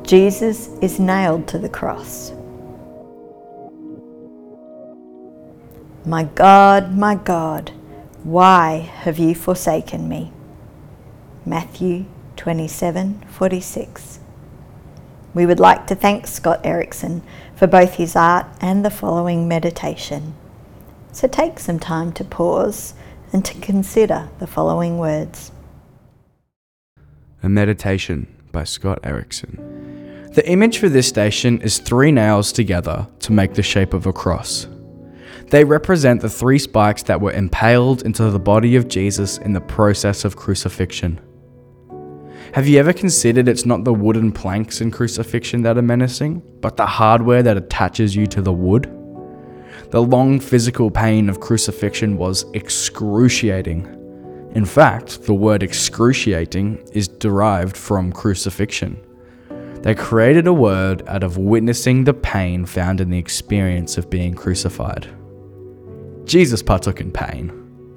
Jesus is nailed to the cross. My God, why have you forsaken me? Matthew 27:46. We would like to thank Scott Erickson for both his art and the following meditation. So take some time to pause and to consider the following words. A meditation by Scott Erickson. The image for this station is 3 nails together to make the shape of a cross. They represent the 3 spikes that were impaled into the body of Jesus in the process of crucifixion. Have you ever considered it's not the wooden planks in crucifixion that are menacing, but the hardware that attaches you to the wood? The long physical pain of crucifixion was excruciating. In fact, the word excruciating is derived from crucifixion. They created a word out of witnessing the pain found in the experience of being crucified. Jesus partook in pain.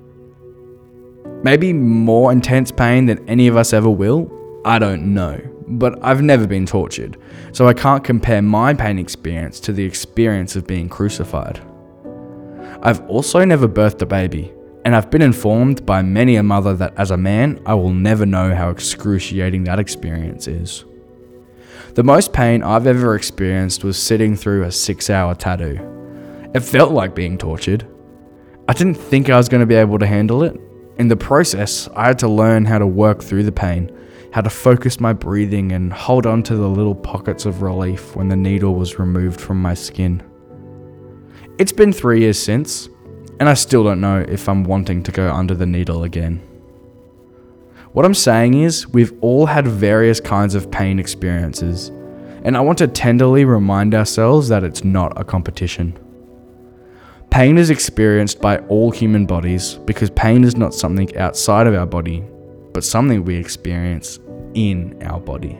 Maybe more intense pain than any of us ever will? I don't know, but I've never been tortured, so I can't compare my pain experience to the experience of being crucified. I've also never birthed a baby, and I've been informed by many a mother that as a man, I will never know how excruciating that experience is. The most pain I've ever experienced was sitting through a 6-hour tattoo. It felt like being tortured. I didn't think I was going to be able to handle it. In the process, I had to learn how to work through the pain, how to focus my breathing and hold on to the little pockets of relief when the needle was removed from my skin. It's been 3 years since, and I still don't know if I'm wanting to go under the needle again. What I'm saying is, we've all had various kinds of pain experiences, and I want to tenderly remind ourselves that it's not a competition. Pain is experienced by all human bodies because pain is not something outside of our body, but something we experience in our body.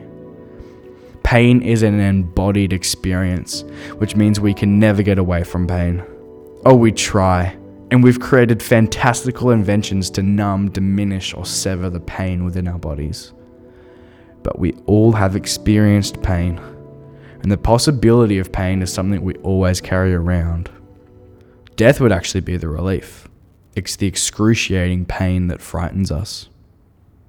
Pain is an embodied experience, which means we can never get away from pain. Oh, we try, and we've created fantastical inventions to numb, diminish, or sever the pain within our bodies. But we all have experienced pain, and the possibility of pain is something we always carry around. Death would actually be the relief. It's the excruciating pain that frightens us.